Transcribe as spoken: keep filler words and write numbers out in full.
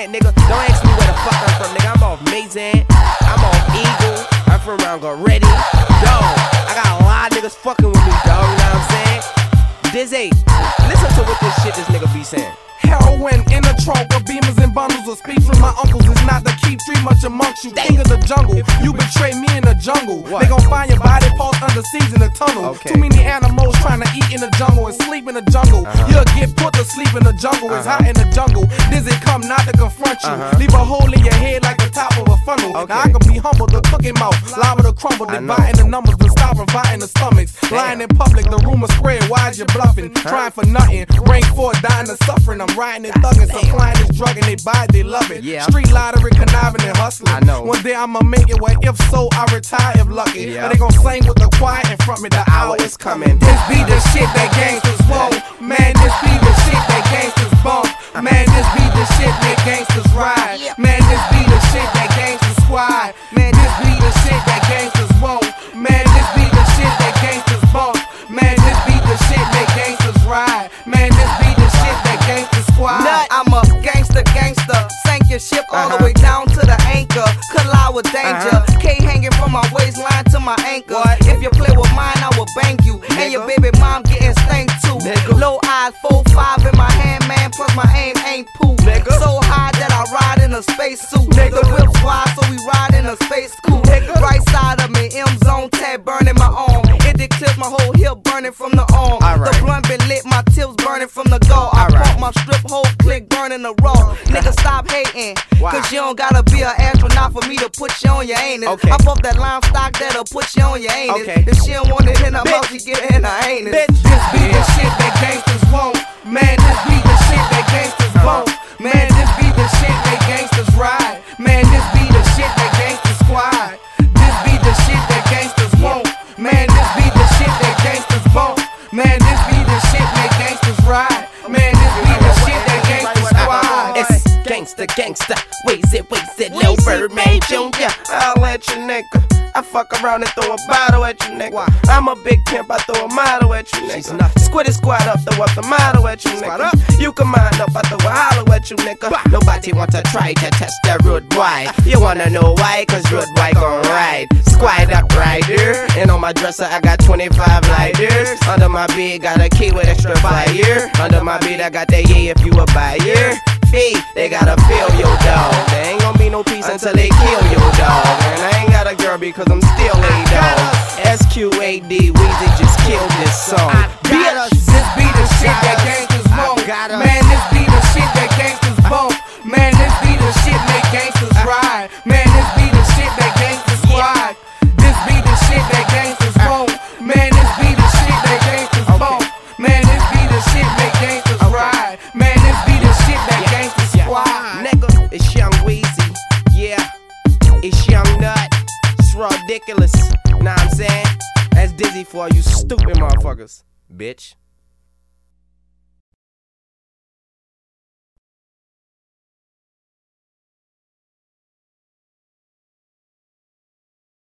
saying, nigga. Don't ask me where the fuck I'm from, nigga. I'm off Mazan. I'm off Eagle. I'm from around Goretti. Yo, I got a lot of niggas fucking with me, dog. You know what I'm saying? Dizzy, listen to what this shit this nigga be saying. Heroin in a trunk of beamers and bundles of speech from my uncles is not to keep tree much amongst you. King of the jungle, you betray me in the jungle. What? They gon' find your body parts under seas in the tunnel. Okay. Too many animals trying to eat in the jungle and sleep in the jungle. Uh-huh. You'll get put to sleep in the jungle. It's Uh-huh. hot in the jungle. Dizzy come not to confront you. Uh-huh. Leave a hole in your head like the top of a funnel. Okay. Now I can be humble, the cooking mouth, liable to crumble, I know. dividing the numbers, to stop providing the stomachs. Lying in public, the rumors spread. Why's you bluffing? Trying for nothing. Rain for dying of suffering. I'm riding and thugging. Supplying this drug and they buy it, they love it. Yeah. Street lottery, conniving and hustling. I know. One day I'ma make it, well, if so, I retire if lucky. Yeah. But they gon' sing with the quiet in front me, the hour is coming. This be the shit that gangsters want. Man, this be the shit that gangsters bump. Man, this be the shit that gangsters ride. Man, this be the shit that gangsters squad. Man, this be the shit that gangsters want. Man, this be the shit that gangsters bump. Man, this be the shit that gangsters ride. Man, this be the shit that gangsters squad. I'm a gangster, gangster. Sank your ship all the way down to the anchor. Collide with danger. Uh-huh. K hanging from my waistline to my ankle. What? If you play with mine, I will bang you. And your Nigga. baby mom getting stank too. Nigga. Low eyes, four five in my hand, man. Plus my aim ain't poo. Nigga. So high that I ride in a space suit. Nigga. The whip's wide, so we ride in a space coupe. Nigga. Right side of me, M zone tab burning my arm. It did clip my whole hip burning from the arm. Alright. The blunt been lit, my tips burning from the gall. I Alright. pump my strip whole click burning the raw. Nigga, stop hating. Wow. Cause you don't gotta be an astronaut for me to put you on your anus. Okay. I pump that lime stock that'll put you on your anus. Okay. If she don't want it in her Bitch. mouth, she get it in her anus. Bitch. This be the shit that gangsters want. Man, this be the shit that gangsters want. Man, this be the shit that gangsters ride. Man, this be the shit that gangsters squad. This be the shit that gangsters want. Man, this be the shit that gangsters want. Man, this be the shit that gangsters ride. Man, this be the shit that gangsters squad. It's gangsta, gangsta, ways it, ways it, Lil Birdman Junior I'll let you nigga. I fuck around and throw a bottle at you nigga. Why? I'm a big pimp, I throw a model at you She's nigga. nothing. Squid it, squat up, throw up the model at you Squat nigga. up. You can mind up, I throw a hollow at you nigga. Bah. Nobody want to try to test that road boy. You wanna know why? Cause road boy gon' ride. Squad up rider. And on my dresser I got twenty-five lighters. Under my bed got a key with extra fire. Under my bed I got that yeah if you a buyer. Hey, they gotta feel your dog. There ain't gonna be no peace until they kill your dog. And I ain't got a girl because I'm still a dog. S Q A D, Weezy just killed this song. Bitch, this be the shit that gangsters want. Man, this be the shit that gangsters bump. Man, this be the shit that gangsters ride. Man, this be the shit that gangsters squad. This be the shit that gangsters want. Man, this be the shit that gangsters bump. Man, this be the shit that gangsters ride. Man, this be the shit that gangsters squad. Nigga, it's Young Weezy. Yeah, it's Young Nut. It's ridiculous. Nah, I'm saying? That's Dizzy for all you stupid motherfuckers. Bitch.